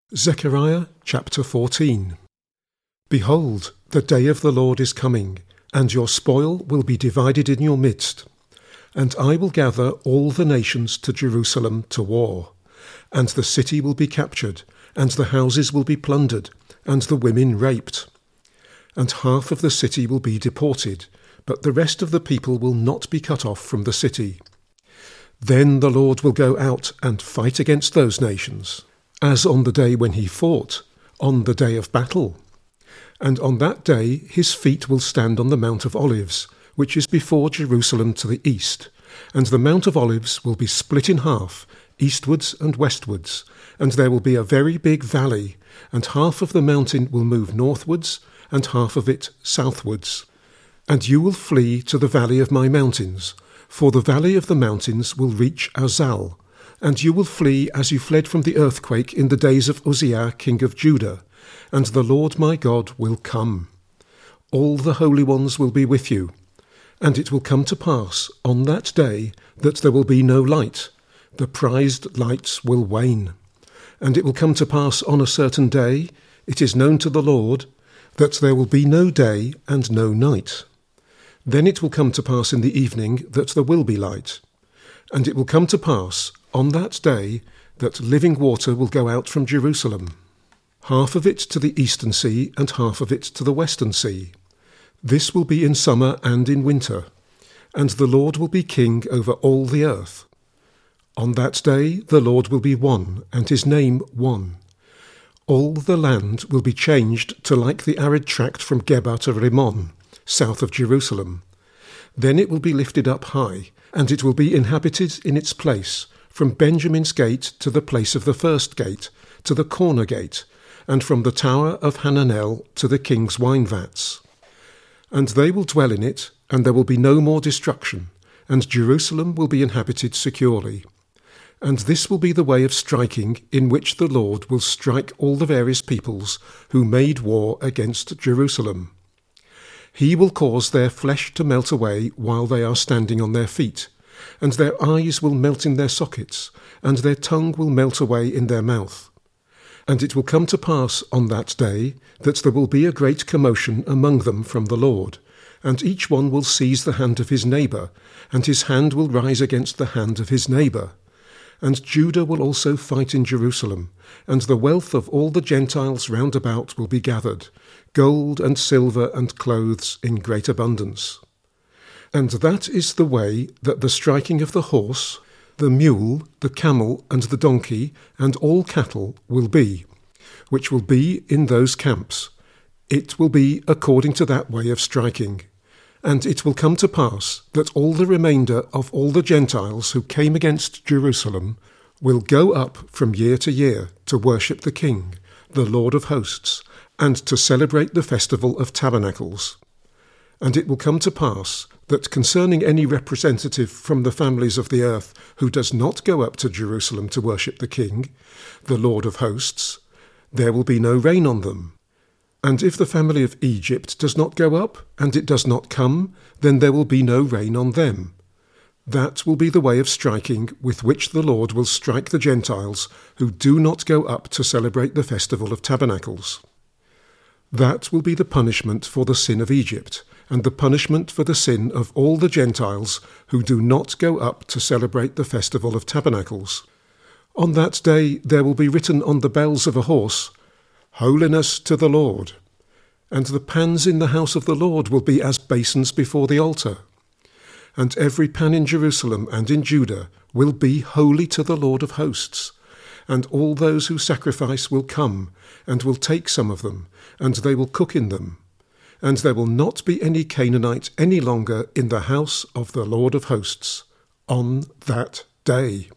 Zechariah chapter 14. Behold, the day of the Lord is coming, and your spoil will be divided in your midst. And I will gather all the nations to Jerusalem to war. And the city will be captured, and the houses will be plundered, and the women raped. And half of the city will be deported, but the rest of the people will not be cut off from the city. Then the Lord will go out and fight against those nations, as on the day when he fought, on the day of battle. And on that day his feet will stand on the Mount of Olives, which is before Jerusalem to the east, and the Mount of Olives will be split in half, eastwards and westwards, and there will be a very big valley, and half of the mountain will move northwards, and half of it southwards. And you will flee to the valley of my mountains, for the valley of the mountains will reach Azal, and you will flee as you fled from the earthquake in the days of Uzziah king of Judah, and the Lord my God will come. All the holy ones will be with you. And it will come to pass on that day that there will be no light, the prized lights will wane. And it will come to pass on a certain day, it is known to the Lord, that there will be no day and no night. Then it will come to pass in the evening that there will be light. And it will come to pass on that day that living water will go out from Jerusalem, half of it to the eastern sea and half of it to the western sea. This will be in summer and in winter, and the Lord will be king over all the earth. On that day the Lord will be one, and his name one. All the land will be changed to like the arid tract from Geba to Rimmon, south of Jerusalem. Then it will be lifted up high, and it will be inhabited in its place, from Benjamin's gate to the place of the first gate, to the corner gate, and from the tower of Hananel to the king's wine vats. And they will dwell in it, and there will be no more destruction, and Jerusalem will be inhabited securely. And this will be the way of striking in which the Lord will strike all the various peoples who made war against Jerusalem. He will cause their flesh to melt away while they are standing on their feet, and their eyes will melt in their sockets, and their tongue will melt away in their mouth. And it will come to pass on that day that there will be a great commotion among them from the Lord, and each one will seize the hand of his neighbour, and his hand will rise against the hand of his neighbour. And Judah will also fight in Jerusalem, and the wealth of all the Gentiles round about will be gathered, gold and silver and clothes in great abundance. And that is the way that the striking of the horse, the mule, the camel, and the donkey, and all cattle will be, which will be in those camps. It will be according to that way of striking. And it will come to pass that all the remainder of all the Gentiles who came against Jerusalem will go up from year to year to worship the King, the Lord of hosts, and to celebrate the festival of tabernacles. And it will come to pass that concerning any representative from the families of the earth who does not go up to Jerusalem to worship the King, the Lord of hosts, there will be no rain on them. And if the family of Egypt does not go up, and it does not come, then there will be no rain on them. That will be the way of striking with which the Lord will strike the Gentiles who do not go up to celebrate the festival of tabernacles. That will be the punishment for the sin of Egypt, and the punishment for the sin of all the Gentiles who do not go up to celebrate the festival of tabernacles. On that day there will be written on the bells of a horse, Holiness to the Lord. And the pans in the house of the Lord will be as basins before the altar. And every pan in Jerusalem and in Judah will be holy to the Lord of hosts. And all those who sacrifice will come, and will take some of them, and they will cook in them. And there will not be any Canaanite any longer in the house of the Lord of hosts on that day.